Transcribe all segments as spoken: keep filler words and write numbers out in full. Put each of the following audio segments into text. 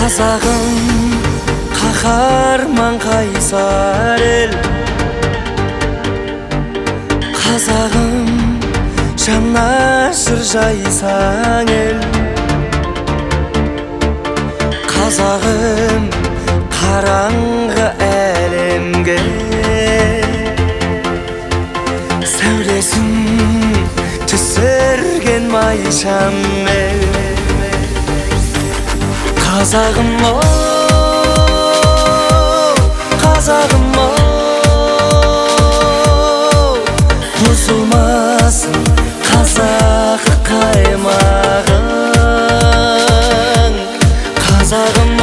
Қазағым қаһарман қайсар ел, қазағым жанашыр жайсаң ел, қазағым қараңғы әлемге сәулесін түсірген майшам ел. Қазағым оу, қазағым оу, бұзылмасын қазақы қаймағың. Қазағым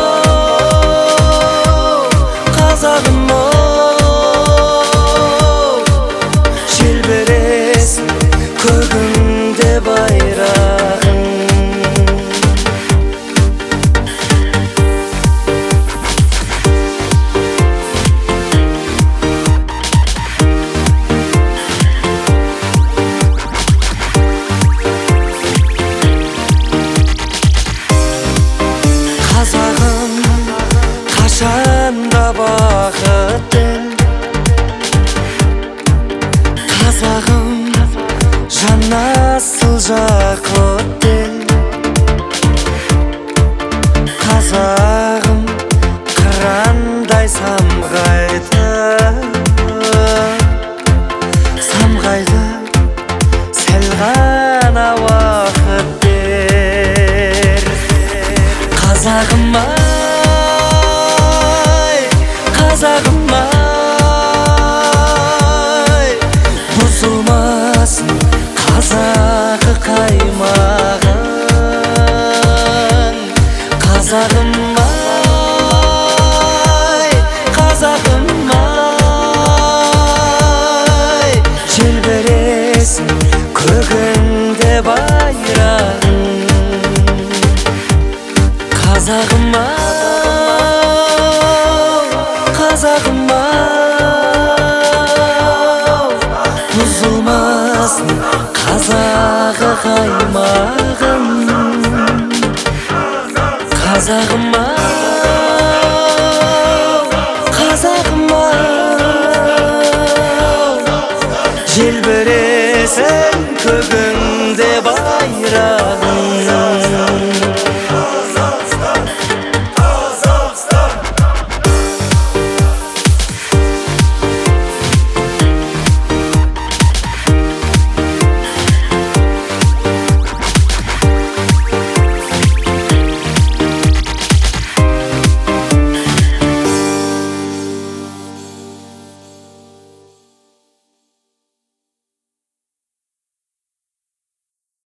оу, қазағым оу, желбіресін көгіңде байрағың. Қазағым қашанда бақытты, қазағым жанасыл жақұтты, қазағым қырандай самғайды, самғайды сәл ғана уақыт бер. Қазағым ай, қазағым ай, бұзылмасын қазақы қаймағың. Қазағым ай, қазағым ай, желбіресін көгіңде байрағың. Қазағым ау, қазағым ау, бұзылмасын қазағы қаймағың. Қазағым ау.